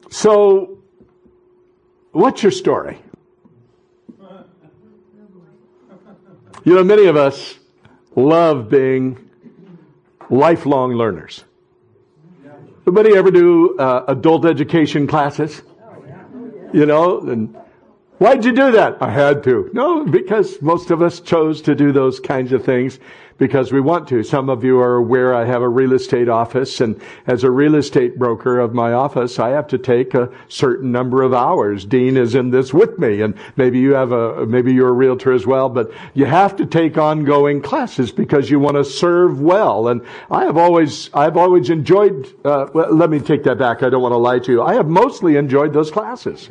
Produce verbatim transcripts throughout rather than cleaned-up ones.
So, what's your story? You know, many of us love being lifelong learners. Anybody ever do uh, adult education classes? You know, and why'd you do that? I had to. No, because most of us chose to do those kinds of things because we want to. Some of you are aware I have a real estate office, and as a real estate broker of my office, I have to take a certain number of hours. Dean is in this with me, and maybe you have a, maybe you're a realtor as well, but you have to take ongoing classes because you want to serve well. And I have always, I've always enjoyed, uh, well, let me take that back. I don't want to lie to you. I have mostly enjoyed those classes.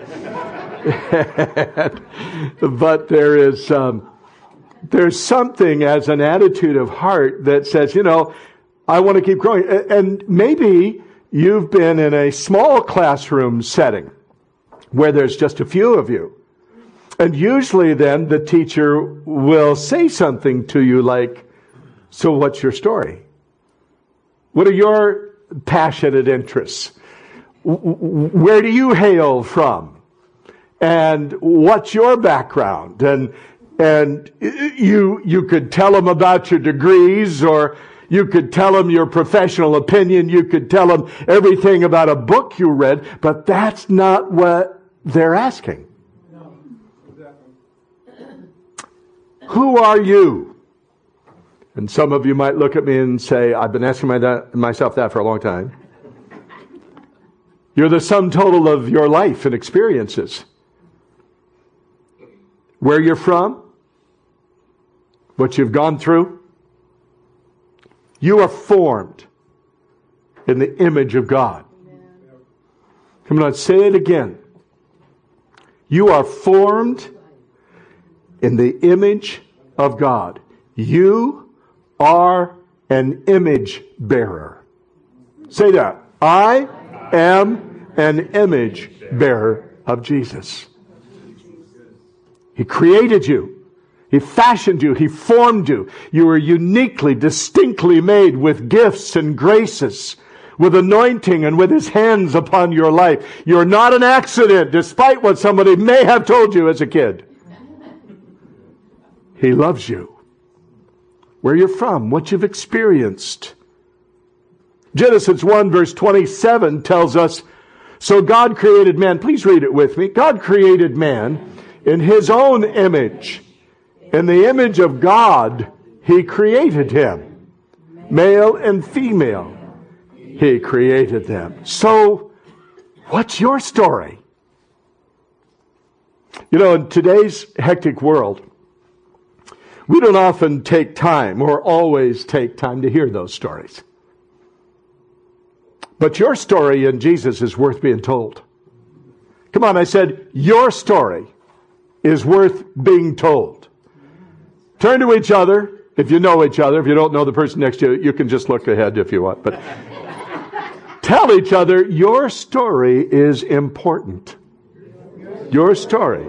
But there is, um, there's something as an attitude of heart that says, you know, I want to keep growing. And maybe you've been in a small classroom setting where there's just a few of you. And usually then the teacher will say something to you like, so what's your story? What are your passionate interests? Where do you hail from? And what's your background? And And you you could tell them about your degrees, or you could tell them your professional opinion. You could tell them everything about a book you read, but that's not what they're asking. No, exactly. Who are you? And some of you might look at me and say, I've been asking my that, myself that for a long time. You're the sum total of your life and experiences. Where you're from, what you've gone through. You are formed in the image of God. Come on, say it again. You are formed in the image of God. You are an image bearer. Say that. I am an image bearer of Jesus. He created you. He fashioned you. He formed you. You were uniquely, distinctly made with gifts and graces, with anointing and with His hands upon your life. You're not an accident, despite what somebody may have told you as a kid. He loves you. Where you're from, what you've experienced. Genesis one verse twenty-seven tells us, so God created man. Please read it with me. God created man in His own image. In the image of God, He created him. Male and female, He created them. So, what's your story? You know, in today's hectic world, we don't often take time or always take time to hear those stories. But your story in Jesus is worth being told. Come on, I said, your story is worth being told. Turn to each other, if you know each other. If you don't know the person next to you, you can just look ahead if you want. But tell each other, your story is important. Your story.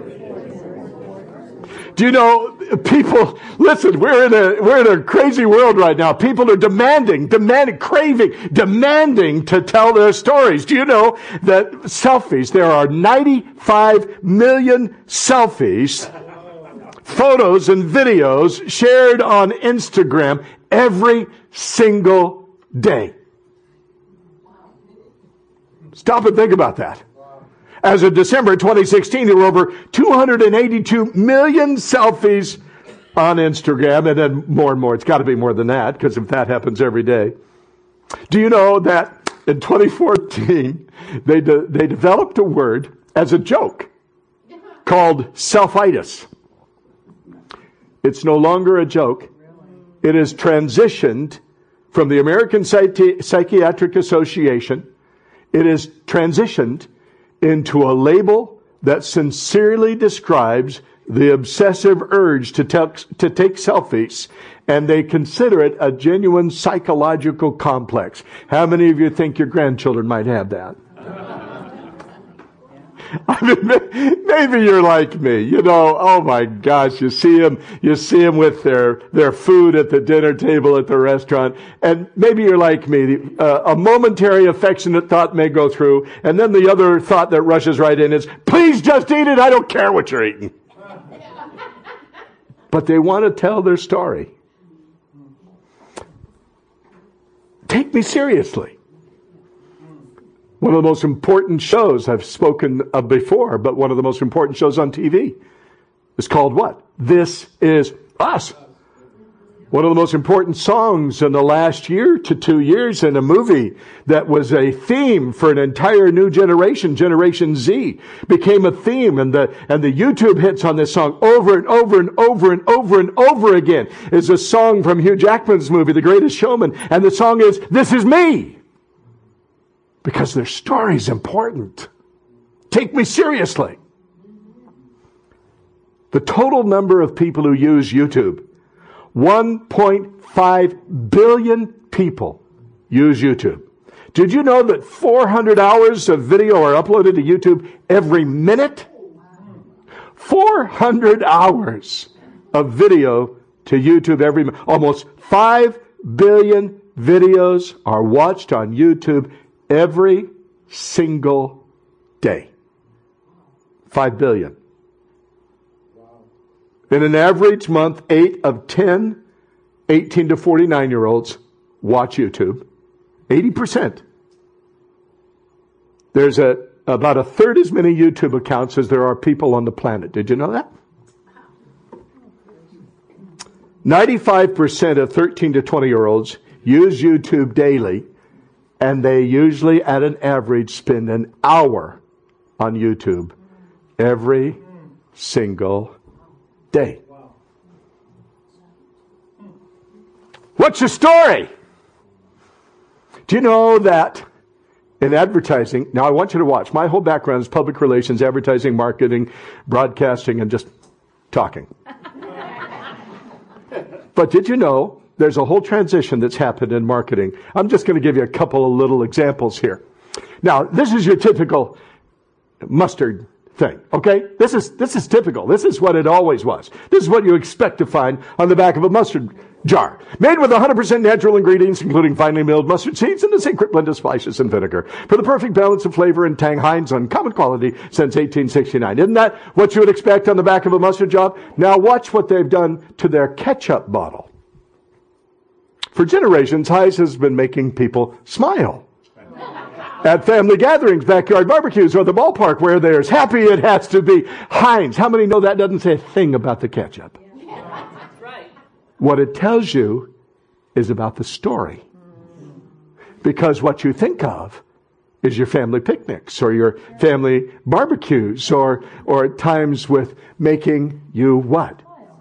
Do you know, people, listen, we're in a, we're in a crazy world right now. People are demanding, demanding, craving, demanding to tell their stories. Do you know that selfies, there are ninety-five million selfies, photos and videos shared on Instagram every single day. Stop and think about that. As of December twenty sixteen, there were over two hundred eighty-two million selfies on Instagram, and then more and more. It's got to be more than that, because if that happens every day. Do you know that in twenty fourteen, they de- they developed a word as a joke called selfitis. It's no longer a joke. It has transitioned from the American Psychi- Psychiatric Association. It has transitioned into a label that sincerely describes the obsessive urge to, te- to take selfies, and they consider it a genuine psychological complex. How many of you think your grandchildren might have that? I mean, maybe you're like me. You know, oh my gosh, you see them, you see them with their, their food at the dinner table at the restaurant. And maybe you're like me. Uh, a momentary affectionate thought may go through. And then the other thought that rushes right in is, please just eat it. I don't care what you're eating. But they want to tell their story. Take me seriously. One of the most important shows I've spoken of before, but one of the most important shows on T V is called what? This Is Us. One of the most important songs in the last year to two years in a movie that was a theme for an entire new generation, Generation Z, became a theme, and the and the YouTube hits on this song over and over and over and over and over again is a song from Hugh Jackman's movie, The Greatest Showman, and the song is This Is Me. Because their story's important. Take me seriously. The total number of people who use YouTube, one point five billion people use YouTube. Did you know that four hundred hours of video are uploaded to YouTube every minute? four hundred hours of video to YouTube every minute. Almost five billion videos are watched on YouTube every single day. Five billion. In an average month, eight of ten eighteen to forty-nine year olds watch YouTube. eighty percent. There's a, about a third as many YouTube accounts as there are people on the planet. Did you know that? ninety-five percent of thirteen to twenty year olds use YouTube daily, and they usually, at an average, spend an hour on YouTube every single day. What's your story? Do you know that in advertising, now I want you to watch, my whole background is public relations, advertising, marketing, broadcasting, and just talking. But did you know there's a whole transition that's happened in marketing? I'm just going to give you a couple of little examples here. Now, this is your typical mustard thing, okay? This is this is typical. This is what it always was. This is what you expect to find on the back of a mustard jar. Made with one hundred percent natural ingredients, including finely milled mustard seeds and a secret blend of spices and vinegar. For the perfect balance of flavor and tang, Heinz uncommon quality since eighteen sixty-nine. Isn't that what you would expect on the back of a mustard jar? Now watch what they've done to their ketchup bottle. For generations, Heinz has been making people smile. At family gatherings, backyard barbecues, or the ballpark where there's happy, it has to be Heinz. How many know that doesn't say a thing about the ketchup? Yeah. That's right. What it tells you is about the story. Because what you think of is your family picnics or your family barbecues or, or times with making you what?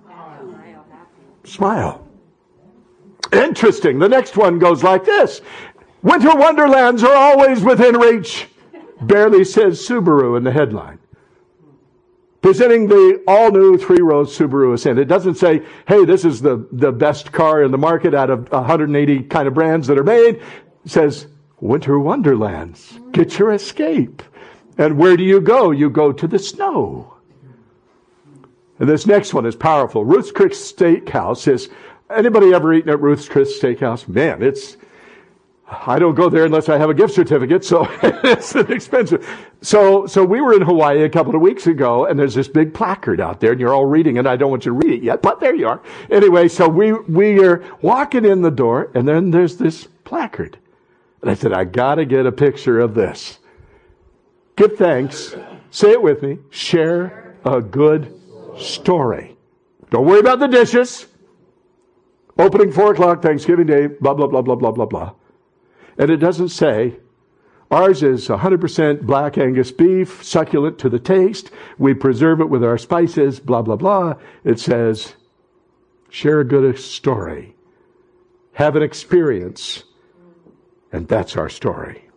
Smile. Interesting. The next one goes like this. Winter wonderlands are always within reach. Barely says Subaru in the headline. Presenting the all-new three-row Subaru Ascent. It doesn't say, hey, this is the, the best car in the market out of one hundred eighty kind of brands that are made. It says, Winter wonderlands. Get your escape. And where do you go? You go to the snow. And this next one is powerful. Ruth's Chris Steakhouse is, anybody ever eaten at Ruth's Chris Steakhouse? Man, it's, I don't go there unless I have a gift certificate, so it's expensive. So, so we were in Hawaii a couple of weeks ago, and there's this big placard out there, and you're all reading it. I don't want you to read it yet, but there you are. Anyway, so we, we are walking in the door, and then there's this placard. And I said, I gotta get a picture of this. Give thanks. Say it with me. Share a good story. Don't worry about the dishes. Opening four o'clock, Thanksgiving Day, blah, blah, blah, blah, blah, blah, blah. And it doesn't say, ours is one hundred percent black Angus beef, succulent to the taste. We preserve it with our spices, blah, blah, blah. It says, share a good story. Have an experience. And that's our story.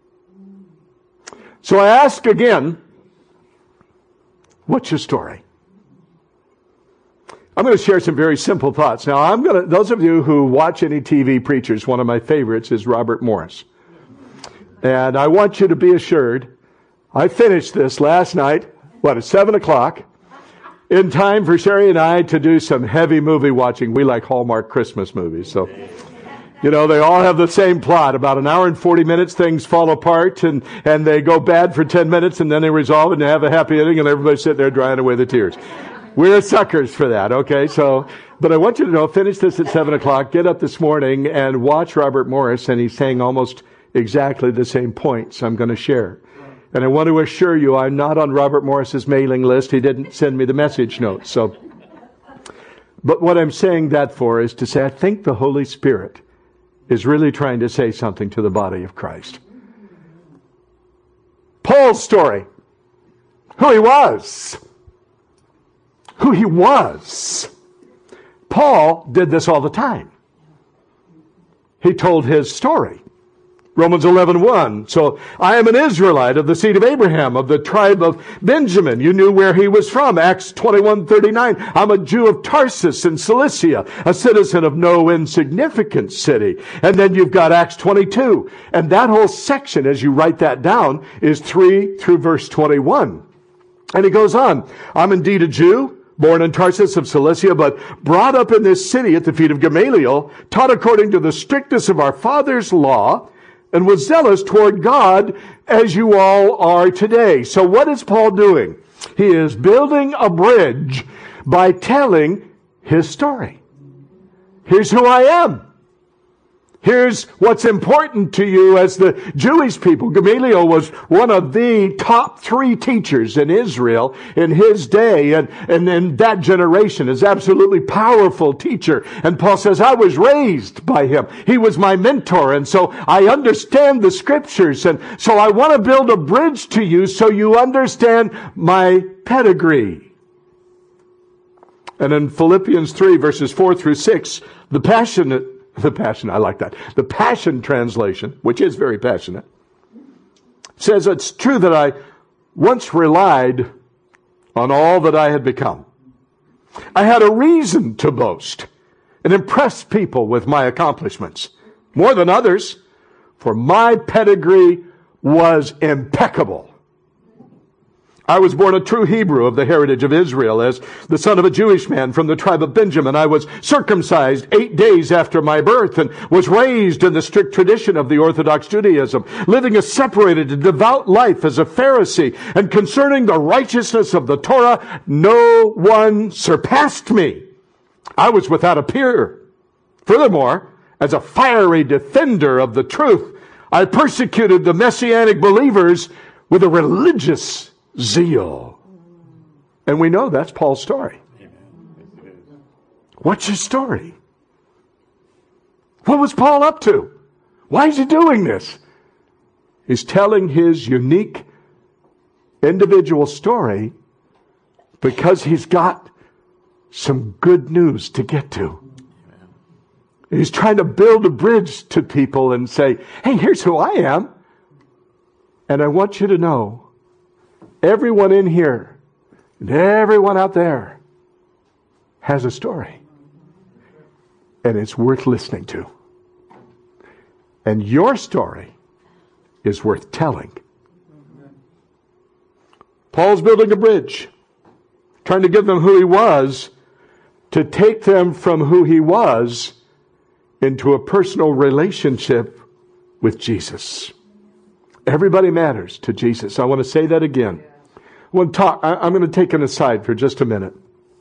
So I ask again, what's your story? I'm going to share some very simple thoughts. Now, I'm going to, those of you who watch any T V preachers, one of my favorites is Robert Morris. And I want you to be assured I finished this last night, what, at seven o'clock, in time for Sherry and I to do some heavy movie watching. We like Hallmark Christmas movies, so... You know, they all have the same plot. About an hour and forty minutes, things fall apart, and, and they go bad for ten minutes, and then they resolve, and they have a happy ending, and everybody's sitting there drying away the tears. We're suckers for that, okay? So, but I want you to know, finish this at seven o'clock, get up this morning, and watch Robert Morris, and he's saying almost exactly the same points I'm going to share. And I want to assure you, I'm not on Robert Morris's mailing list. He didn't send me the message notes, so. But what I'm saying that for is to say, I think the Holy Spirit is really trying to say something to the body of Christ. Paul's story. Who he was. Who he was. Paul did this all the time. He told his story. Romans eleven one. So, I am an Israelite of the seed of Abraham, of the tribe of Benjamin. You knew where he was from. Acts twenty-one thirty-nine. I'm a Jew of Tarsus in Cilicia, a citizen of no insignificant city. And then you've got Acts twenty-two. And that whole section, as you write that down, is three through verse twenty-one. And he goes on. I'm indeed a Jew, born in Tarsus of Cilicia, but brought up in this city at the feet of Gamaliel, taught according to the strictness of our father's law, and was zealous toward God as you all are today. So what is Paul doing? He is building a bridge by telling his story. Here's who I am. Here's what's important to you as the Jewish people. Gamaliel was one of the top three teachers in Israel in his day and, and in that generation. Is absolutely powerful teacher. And Paul says, I was raised by him. He was my mentor. And so I understand the scriptures. And so I want to build a bridge to you so you understand my pedigree. And in Philippians three, verses four through six, the passionate The Passion, I like that. The Passion Translation, which is very passionate, says it's true that I once relied on all that I had become. I had a reason to boast and impress people with my accomplishments, more than others, for my pedigree was impeccable. I was born a true Hebrew of the heritage of Israel, as the son of a Jewish man from the tribe of Benjamin. I was circumcised eight days after my birth and was raised in the strict tradition of the Orthodox Judaism, living a separated and devout life as a Pharisee. And concerning the righteousness of the Torah, no one surpassed me. I was without a peer. Furthermore, as a fiery defender of the truth, I persecuted the Messianic believers with a religious zeal. And we know that's Paul's story. What's your story? What was Paul up to? Why is he doing this? He's telling his unique individual story because he's got some good news to get to. He's trying to build a bridge to people and say, hey, here's who I am. And I want you to know, everyone in here and everyone out there has a story. And it's worth listening to. And your story is worth telling. Paul's building a bridge, trying to give them who he was, to take them from who he was into a personal relationship with Jesus. Everybody matters to Jesus. I want to say that again. I want to talk, I, I'm going to take an aside for just a minute.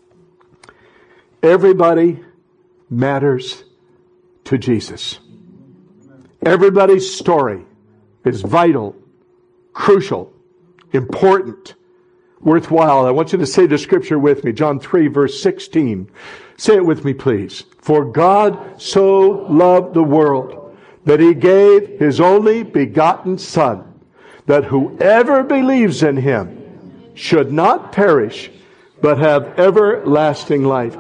Everybody matters to Jesus. Everybody's story is vital, crucial, important, worthwhile. I want you to say the scripture with me. John three, verse sixteen. Say it with me, please. For God so loved the world that he gave his only begotten Son, that whoever believes in him should not perish, but have everlasting life.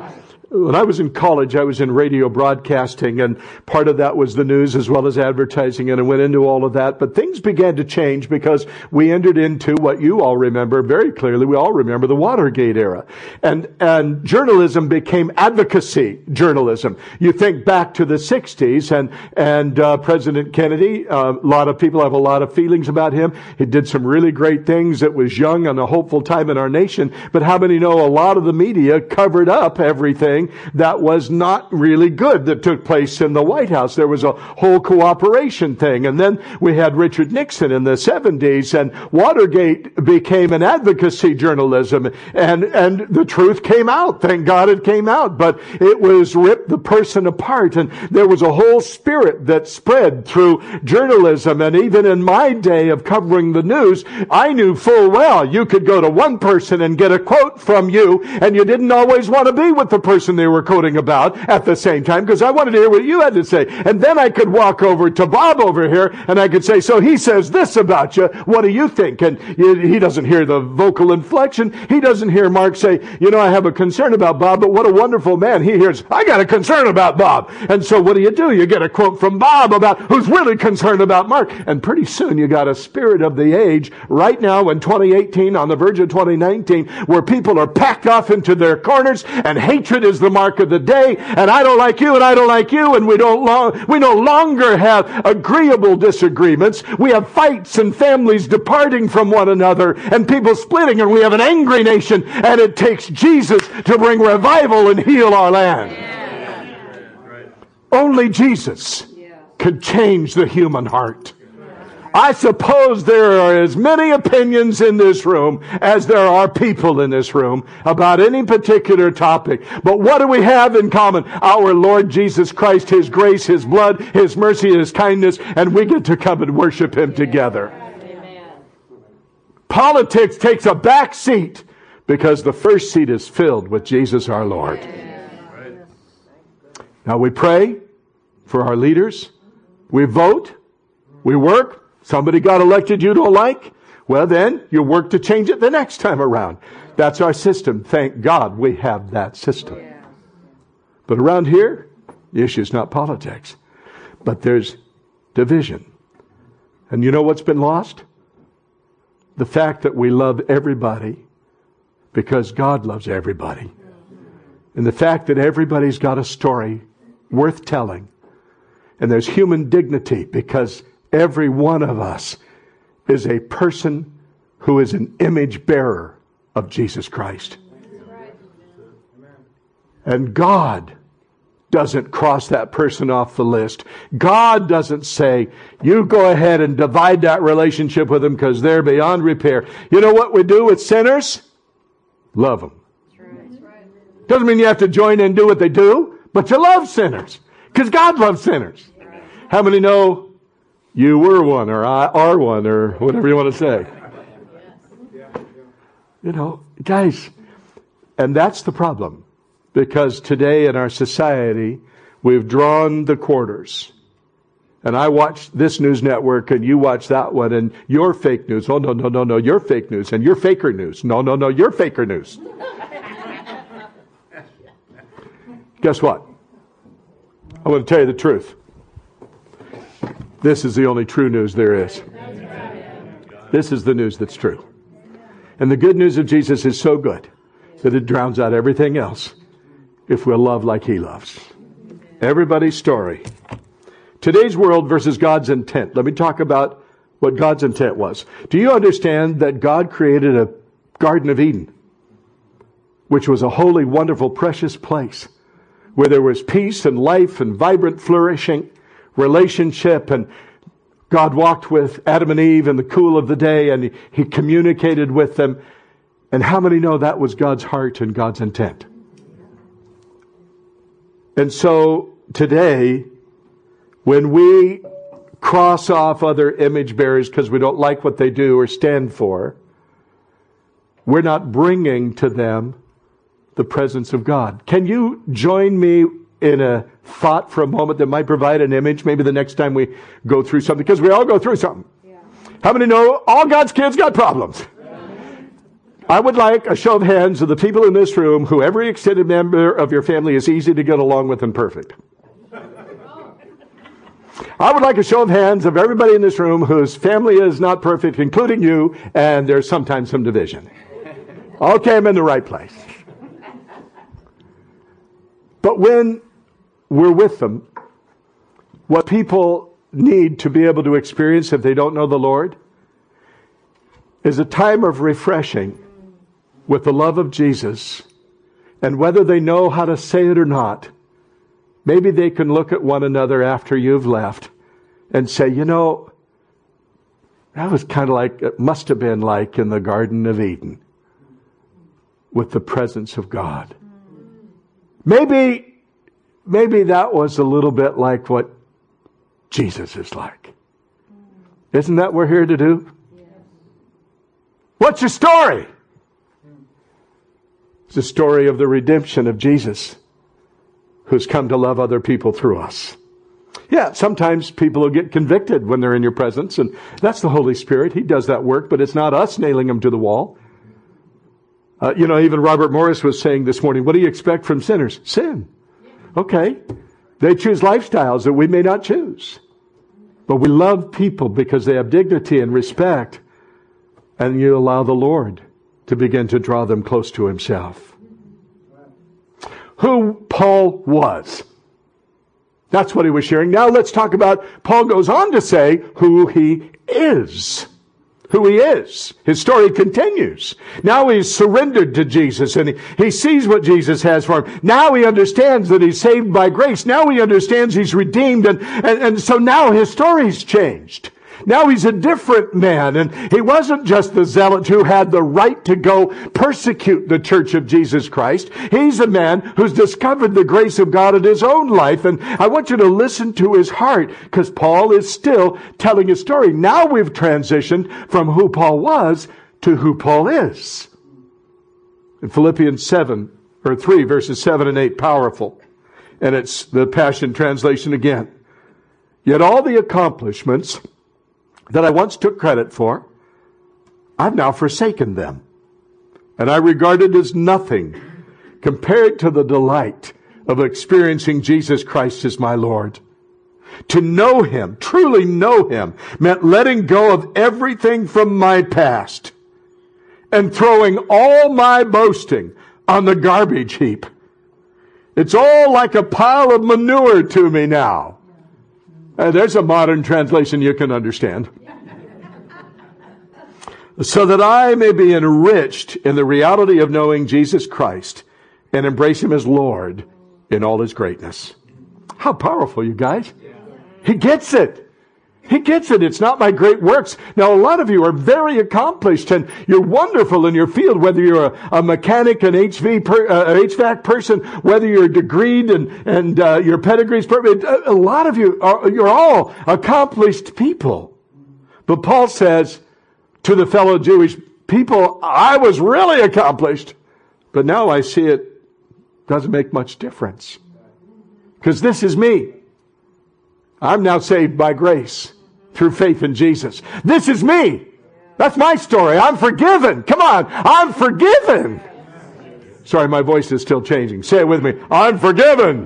When I was in college, I was in radio broadcasting, and part of that was the news as well as advertising, and I went into all of that. But things began to change because we entered into what you all remember very clearly. We all remember the Watergate era. And, and journalism became advocacy journalism. You think back to the sixties, and, and uh, President Kennedy, uh, a lot of people have a lot of feelings about him. He did some really great things. It was young and a hopeful time in our nation. But how many know a lot of the media covered up everything that was not really good that took place in the White House? There was a whole cooperation thing. And then we had Richard Nixon in the seventies, and Watergate became an advocacy journalism, and, and the truth came out. Thank God it came out. But it was ripped the person apart, and there was a whole spirit that spread through journalism. And even in my day of covering the news, I knew full well you could go to one person and get a quote from you, and you didn't always want to be with the person they were quoting about at the same time, because I wanted to hear what you had to say. And then I could walk over to Bob over here and I could say, so he says this about you. What do you think? And he doesn't hear the vocal inflection. He doesn't hear Mark say, you know, I have a concern about Bob, but what a wonderful man. He hears, I got a concern about Bob. And so what do you do? You get a quote from Bob about who's really concerned about Mark. And pretty soon you got a spirit of the age right now in twenty eighteen, on the verge of twenty nineteen, where people are packed off into their corners, and hatred is the mark of the day, and I don't like you and I don't like you, and we don't long, we no longer have agreeable disagreements. We have fights and families departing from one another and people splitting, and we have an angry nation, and it takes Jesus to bring revival and heal our land. Yeah. Only Jesus could change the human heart. I suppose there are as many opinions in this room as there are people in this room about any particular topic. But what do we have in common? Our Lord Jesus Christ, His grace, His blood, His mercy, His kindness, and we get to come and worship Him together. Amen. Politics takes a back seat because the first seat is filled with Jesus our Lord. Amen. Now we pray for our leaders. We vote. We work. Somebody got elected you don't like? Well, then you work to change it the next time around. That's our system. Thank God we have that system. Yeah. But around here, the issue is not politics. But there's division. And you know what's been lost? The fact that we love everybody because God loves everybody. And the fact that everybody's got a story worth telling. And there's human dignity because every one of us is a person who is an image bearer of Jesus Christ. And God doesn't cross that person off the list. God doesn't say, you go ahead and divide that relationship with them because they're beyond repair. You know what we do with sinners? Love them. Doesn't mean you have to join in and do what they do, but you love sinners because God loves sinners. How many know you were one, or I are one, or whatever you want to say? You know, guys, and that's the problem. Because today in our society, we've drawn the quarters. And I watch this news network, and you watch that one, and you're fake news. Oh, no, no, no, no, you're fake news. And you're faker news. No, no, no, you're faker news. Guess what? I want to tell you the truth. This is the only true news there is. This is the news that's true. And the good news of Jesus is so good that it drowns out everything else if we'll love like He loves. Everybody's story. Today's world versus God's intent. Let me talk about what God's intent was. Do you understand that God created a Garden of Eden, which was a holy, wonderful, precious place where there was peace and life and vibrant, flourishing relationship, and God walked with Adam and Eve in the cool of the day, and he, he communicated with them. And how many know that was God's heart and God's intent? And so today, when we cross off other image bearers because we don't like what they do or stand for, we're not bringing to them the presence of God. Can you join me in a thought for a moment that might provide an image maybe the next time we go through something? Because we all go through something. Yeah. How many know all God's kids got problems? Yeah. I would like a show of hands of the people in this room who every extended member of your family is easy to get along with and perfect. I would like a show of hands of everybody in this room whose family is not perfect, including you, and there's sometimes some division. Okay, I'm in the right place. But when we're with them, what people need to be able to experience if they don't know the Lord is a time of refreshing with the love of Jesus. And whether they know how to say it or not, maybe they can look at one another after you've left and say, you know, that was kind of like, it must have been like in the Garden of Eden with the presence of God. Maybe, maybe that was a little bit like what Jesus is like. Isn't that what we're here to do? What's your story? It's the story of the redemption of Jesus, who's come to love other people through us. Yeah, sometimes people will get convicted when they're in your presence, and that's the Holy Spirit. He does that work, but it's not us nailing them to the wall. Uh, you know, even Robert Morris was saying this morning, what do you expect from sinners? Sin. Okay. They choose lifestyles that we may not choose. But we love people because they have dignity and respect, and you allow the Lord to begin to draw them close to Himself. Who Paul was. That's what he was sharing. Now let's talk about, Paul goes on to say who he is. Who he is. His story continues. Now he's surrendered to Jesus and he, he sees what Jesus has for him. Now he understands that he's saved by grace. Now he understands he's redeemed and, and, and so now his story's changed. Now he's a different man, and he wasn't just the zealot who had the right to go persecute the church of Jesus Christ. He's a man who's discovered the grace of God in his own life, and I want you to listen to his heart, because Paul is still telling his story. Now we've transitioned from who Paul was to who Paul is. In Philippians seven, or three, verses seven and eight, powerful. And it's the Passion Translation again. Yet all the accomplishments that I once took credit for, I've now forsaken them. And I regard it as nothing compared to the delight of experiencing Jesus Christ as my Lord. To know Him, truly know Him, meant letting go of everything from my past and throwing all my boasting on the garbage heap. It's all like a pile of manure to me now. Uh, there's a modern translation you can understand. So that I may be enriched in the reality of knowing Jesus Christ and embrace Him as Lord in all His greatness. How powerful, you guys. He gets it. He gets it. It's not my great works. Now, a lot of you are very accomplished and you're wonderful in your field, whether you're a, a mechanic, an H V per, uh, H V A C person, whether you're degreed and, and uh, your pedigree's perfect. A, a lot of you, are, you're all accomplished people. But Paul says to the fellow Jewish people, I was really accomplished, but now I see it doesn't make much difference. Because this is me. I'm now saved by grace through faith in Jesus. This is me. That's my story. I'm forgiven. Come on. I'm forgiven. Sorry, my voice is still changing. Say it with me. I'm forgiven.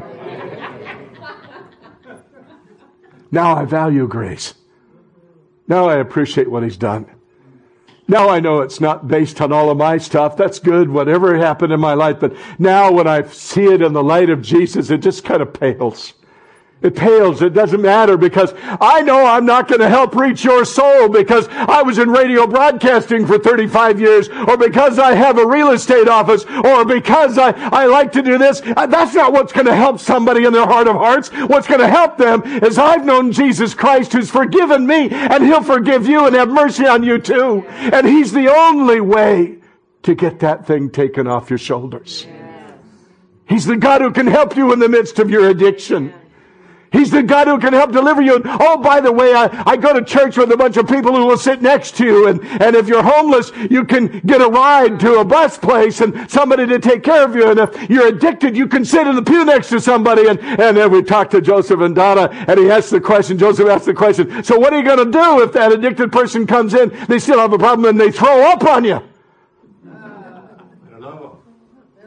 Now I value grace. Now I appreciate what He's done. Now I know it's not based on all of my stuff. That's good, whatever happened in my life. But now when I see it in the light of Jesus, it just kind of pales. It pales. It doesn't matter because I know I'm not going to help reach your soul because I was in radio broadcasting for thirty-five years or because I have a real estate office or because I, I like to do this. That's not what's going to help somebody in their heart of hearts. What's going to help them is I've known Jesus Christ who's forgiven me and He'll forgive you and have mercy on you too. And He's the only way to get that thing taken off your shoulders. He's the God who can help you in the midst of your addiction. He's the God who can help deliver you. And, oh, by the way, I, I go to church with a bunch of people who will sit next to you. And, and if you're homeless, you can get a ride to a bus place and somebody to take care of you. And if you're addicted, you can sit in the pew next to somebody. And, and then we talk to Joseph and Donna, and he asks the question, Joseph asks the question, so what are you going to do if that addicted person comes in, they still have a problem, and they throw up on you?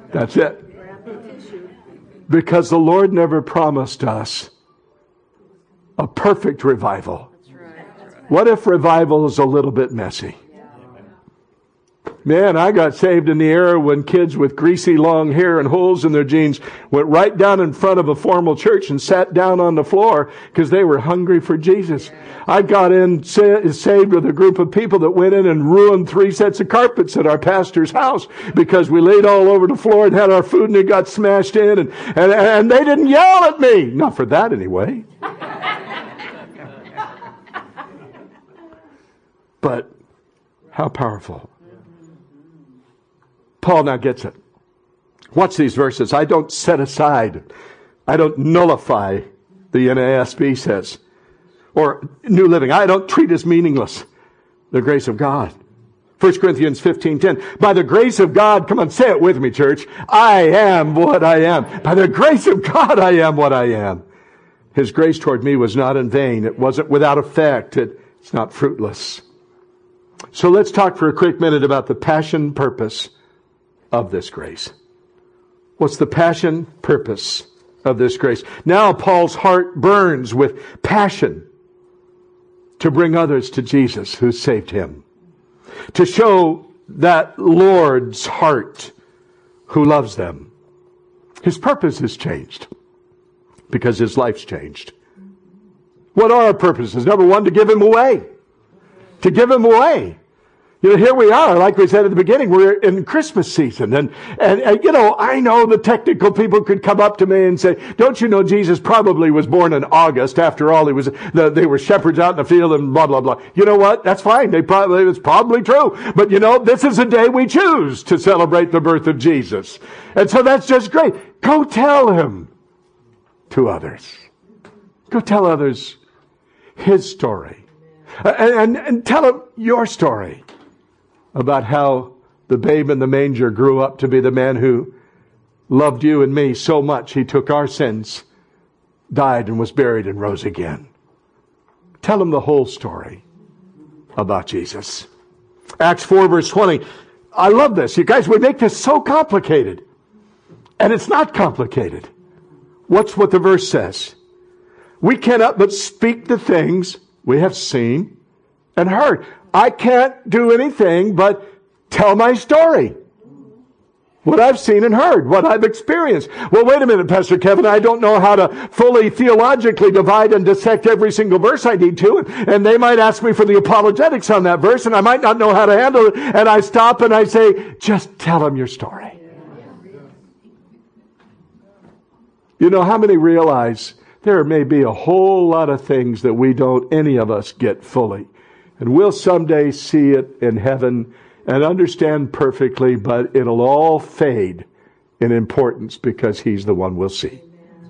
That's it. Because the Lord never promised us a perfect revival. What if revival is a little bit messy? Man, I got saved in the era when kids with greasy long hair and holes in their jeans went right down in front of a formal church and sat down on the floor because they were hungry for Jesus. I got in sa- saved with a group of people that went in and ruined three sets of carpets at our pastor's house because we laid all over the floor and had our food and it got smashed in, and, and, and they didn't yell at me. Not for that anyway. But how powerful. Paul now gets it. Watch these verses. I don't set aside. I don't nullify, the N A S B says. Or New Living. I don't treat as meaningless the grace of God. First Corinthians fifteen ten. By the grace of God, come on, say it with me, church. I am what I am. By the grace of God, I am what I am. His grace toward me was not in vain. It wasn't without effect. It, it's not fruitless. So let's talk for a quick minute about the passion purpose of this grace. What's the passion purpose of this grace? Now Paul's heart burns with passion to bring others to Jesus who saved him. To show that Lord's heart who loves them. His purpose has changed because his life's changed. What are our purposes? Number one, to give him away. To give him away. You know, here we are, like we said at the beginning, we're in Christmas season. And, and, and, you know, I know the technical people could come up to me and say, don't you know Jesus probably was born in August? After all, he was, the, they were shepherds out in the field and blah, blah, blah. You know what? That's fine. They probably, it's probably true. But you know, this is a day we choose to celebrate the birth of Jesus. And so that's just great. Go tell him to others. Go tell others his story. And, and, and tell them your story about how the babe in the manger grew up to be the man who loved you and me so much he took our sins, died and was buried and rose again. Tell them the whole story about Jesus. Acts four verse twenty. I love this. You guys, we make this so complicated. And it's not complicated. What's what the verse says? We cannot but speak the things we have seen and heard. I can't do anything but tell my story. What I've seen and heard. What I've experienced. Well, wait a minute, Pastor Kevin. I don't know how to fully theologically divide and dissect every single verse I need to. And, and they might ask me for the apologetics on that verse, and I might not know how to handle it. And I stop and I say, just tell them your story. You know, how many realize there may be a whole lot of things that we don't, any of us, get fully. And we'll someday see it in heaven and understand perfectly, but it'll all fade in importance because he's the one we'll see.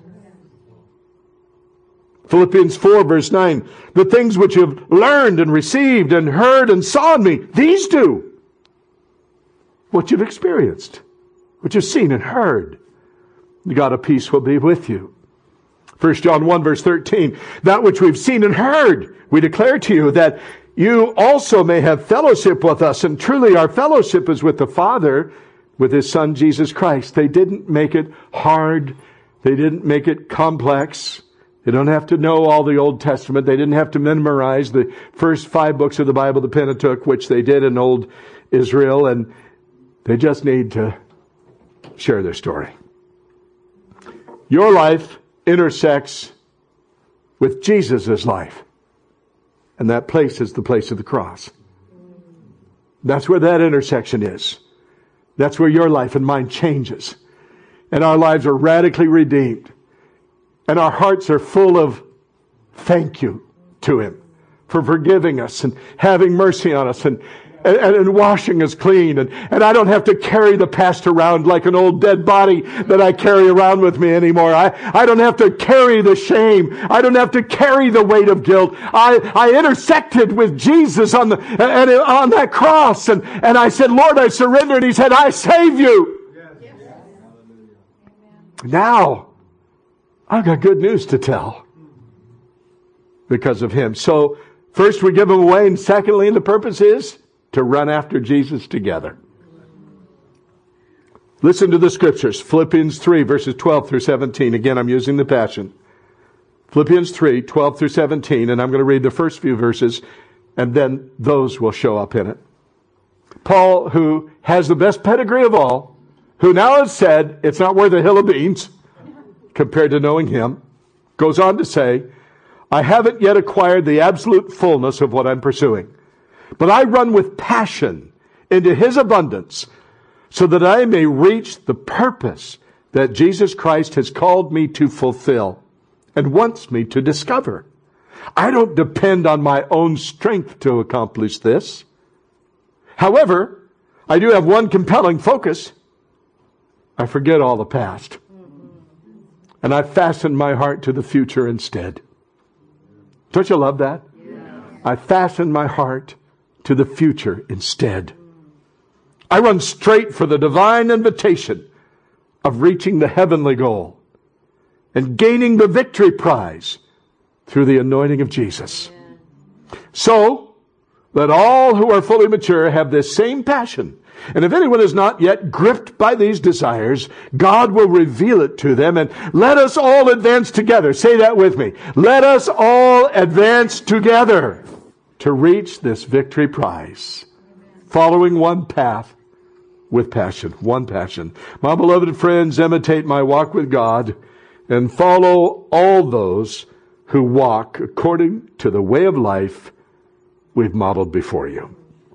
Philippians four verse nine, the things which you've learned and received and heard and saw in me, these do. What you've experienced, what you've seen and heard. The God of peace will be with you. First John one verse thirteen, that which we've seen and heard, we declare to you that you also may have fellowship with us. And truly our fellowship is with the Father, with his Son Jesus Christ. They didn't make it hard. They didn't make it complex. They don't have to know all the Old Testament. They didn't have to memorize the first five books of the Bible, the Pentateuch, which they did in old Israel. And they just need to share their story. Your life intersects with Jesus' life. And that place is the place of the cross. That's where that intersection is. That's where your life and mine changes. And our lives are radically redeemed. And our hearts are full of thank you to him for forgiving us and having mercy on us and And, and washing us clean. And, and I don't have to carry the past around like an old dead body that I carry around with me anymore. I, I don't have to carry the shame. I don't have to carry the weight of guilt. I, I intersected with Jesus on the, and, on that cross. And, and I said, Lord, I surrender. And he said, I save you. Yes. Yes. Now, I've got good news to tell because of him. So first we give him away. And secondly, the purpose is to run after Jesus together. Listen to the scriptures. Philippians three, verses twelve through seventeen. Again, I'm using the Passion. Philippians three, twelve through seventeen, and I'm going to read the first few verses, and then those will show up in it. Paul, who has the best pedigree of all, who now has said it's not worth a hill of beans compared to knowing him, goes on to say, I haven't yet acquired the absolute fullness of what I'm pursuing, but I run with passion into his abundance so that I may reach the purpose that Jesus Christ has called me to fulfill and wants me to discover. I don't depend on my own strength to accomplish this. However, I do have one compelling focus. I forget all the past. And I fasten my heart to the future instead. Don't you love that? Yeah. I fasten my heart to the future instead. I run straight for the divine invitation of reaching the heavenly goal and gaining the victory prize through the anointing of Jesus. Yeah. So, let all who are fully mature have this same passion. And if anyone is not yet gripped by these desires, God will reveal it to them. And let us all advance together. Say that with me. Let us all advance together to reach this victory prize. Following one path with passion. One passion. My beloved friends, imitate my walk with God and follow all those who walk according to the way of life we've modeled before you.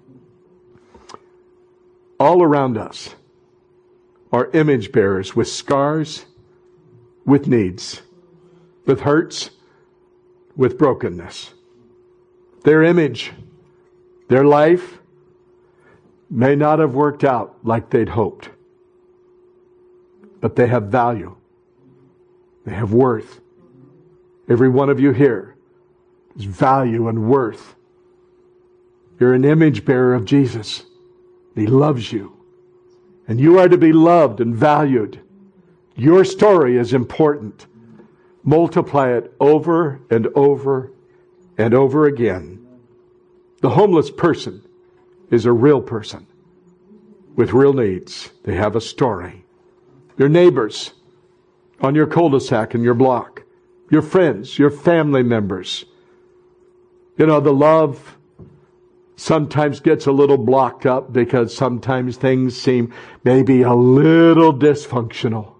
All around us are image bearers with scars, with needs, with hurts, with brokenness. Their image, their life may not have worked out like they'd hoped, but they have value. They have worth. Every one of you here is value and worth. You're an image bearer of Jesus. He loves you. And you are to be loved and valued. Your story is important. Multiply it over and over and over again. The homeless person is a real person with real needs. They have a story. Your neighbors on your cul-de-sac and your block. Your friends, your family members. You know, the love sometimes gets a little blocked up because sometimes things seem maybe a little dysfunctional.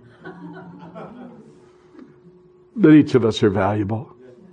But each of us are valuable.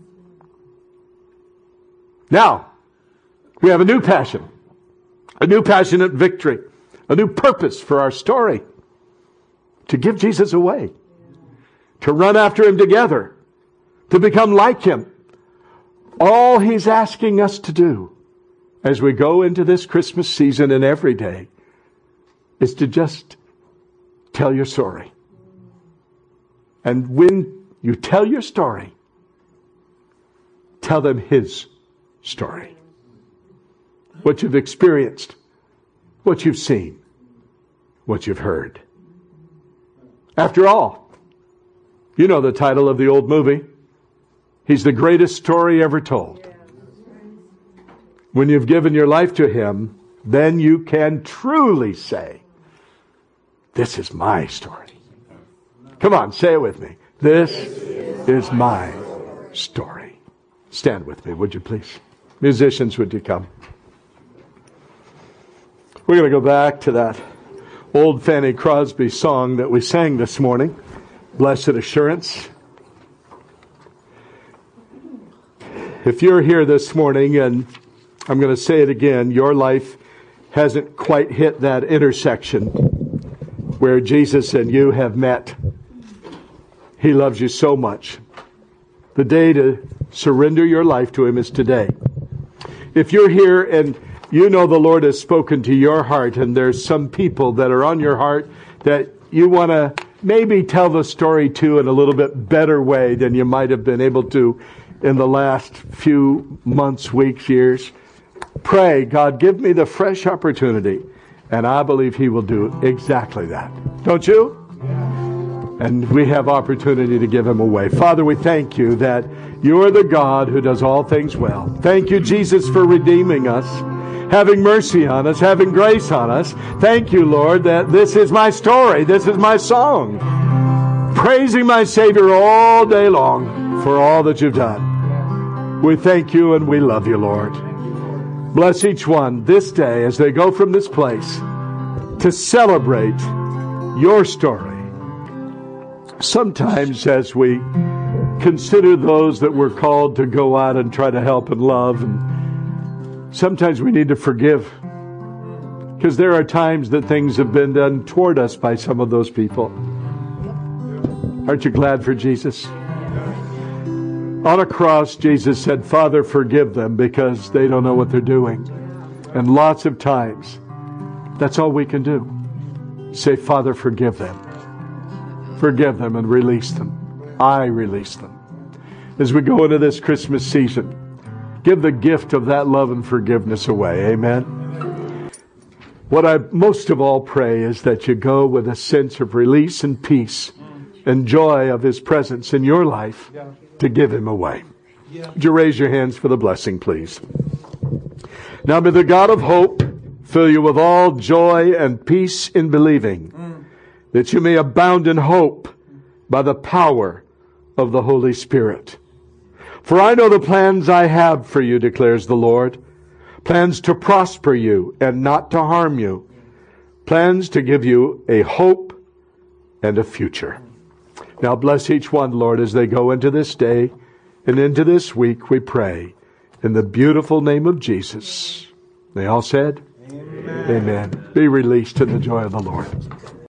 Now, we have a new passion. A new passionate victory. A new purpose for our story. To give Jesus away. To run after him together. To become like him. All he's asking us to do as we go into this Christmas season and every day is to just tell your story. And when you tell your story, tell them his story. What you've experienced, what you've seen, what you've heard. After all, you know the title of the old movie. He's the greatest story ever told. When you've given your life to him, then you can truly say, this is my story. Come on, say it with me. This is my story. Stand with me, would you please? Musicians, would you come? We're going to go back to that old Fanny Crosby song that we sang this morning, Blessed Assurance. If you're here this morning, and I'm going to say it again, your life hasn't quite hit that intersection where Jesus and you have met. He loves you so much. The day to surrender your life to him is today. If you're here and you know the Lord has spoken to your heart, and there's some people that are on your heart that you want to maybe tell the story to in a little bit better way than you might have been able to in the last few months, weeks, years, pray, God, give me the fresh opportunity. And I believe he will do exactly that. Don't you? And we have opportunity to give him away. Father, we thank you that you are the God who does all things well. Thank you, Jesus, for redeeming us. having mercy on us, having grace on us. Thank you, Lord, that this is my story. This is my song. Praising my Savior all day long for all that you've done. We thank you and we love you, Lord. Bless each one this day as they go from this place to celebrate your story. Sometimes as we consider those that we're called to go out and try to help and love, and sometimes we need to forgive, because there are times that things have been done toward us by some of those people. Aren't you glad for Jesus? On a cross, Jesus said, Father, forgive them because they don't know what they're doing. And lots of times, that's all we can do. Say, Father, forgive them. Forgive them and release them. I release them. As we go into this Christmas season, give the gift of that love and forgiveness away. Amen. What I most of all pray is that you go with a sense of release and peace and joy of His presence in your life to give Him away. Would you raise your hands for the blessing, please? Now may the God of hope fill you with all joy and peace in believing, that you may abound in hope by the power of the Holy Spirit. For I know the plans I have for you, declares the Lord, plans to prosper you and not to harm you, plans to give you a hope and a future. Now bless each one, Lord, as they go into this day and into this week, we pray, in the beautiful name of Jesus. They all said, Amen. Amen. Be released in the joy of the Lord.